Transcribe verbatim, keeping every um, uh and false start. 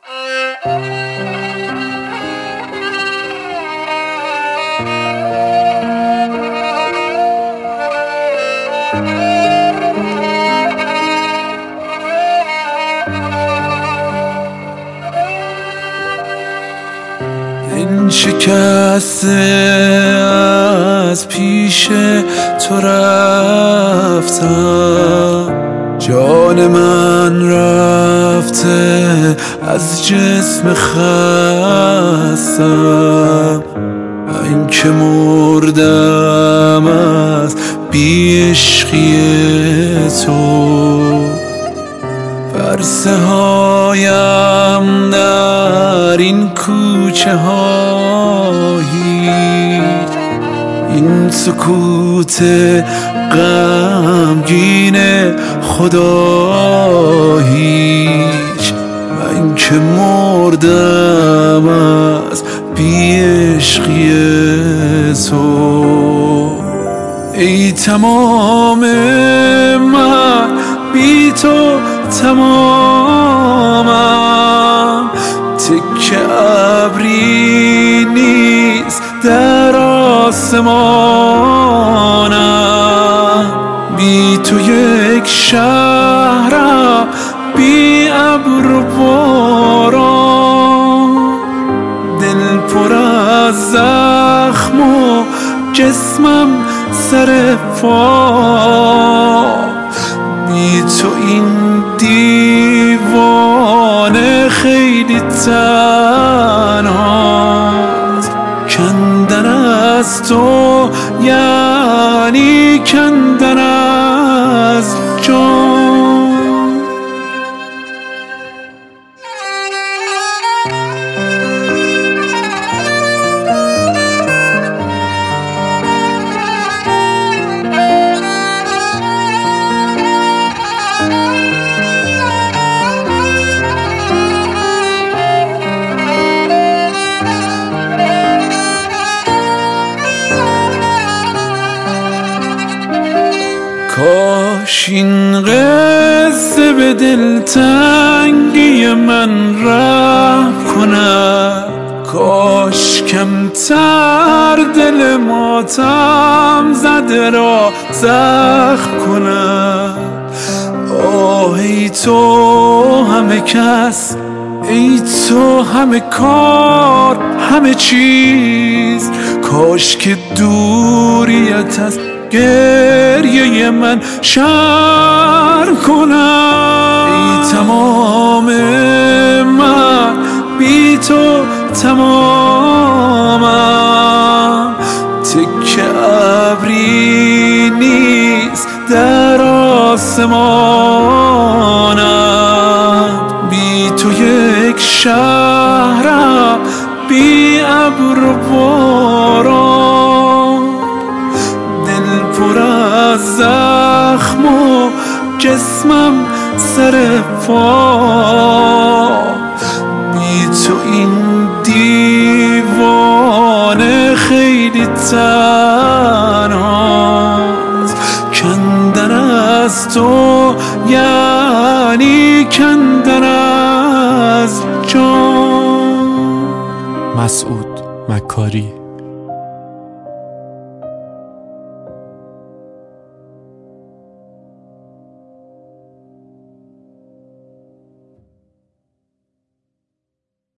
این شکسته از پیش تو رفتم، جان من رفته از جسم خستم. این که مردم از بی عشقی تو، فرسه هایم در این کوچه ها هیچ، این سکوت غمگین خدا هیچ. من که مردم از بی عشقی تو، ای تمام من بی تو تمامم. تکه ابری نیست در آسمانم، بی تو یک شهرم بی ابر و باران. دل پر از زخم و جسمم سر پا، بی تو این دیوانه خیلی تنهاست. کندن از تو یعنی کندن از جان. کاش این قصه به دلتنگی من رحم کند، کاش کمتر دل ماتم زده را زخم کند. آه ای تو همه کس، ای تو همه کار، همه چیز، کاش که دوریت از گریه من شرم کنم. ای تمام من بی تو تمامم، تکه ابری نیست در آسمانم، بی تو یک شهرم بی ابر و باران. دل پر از زخم و جسمم سر پا، بی تو این دیوانه خیلی تنهاست. کندن از تو یعنی کندن از جان. مسعود مکاری.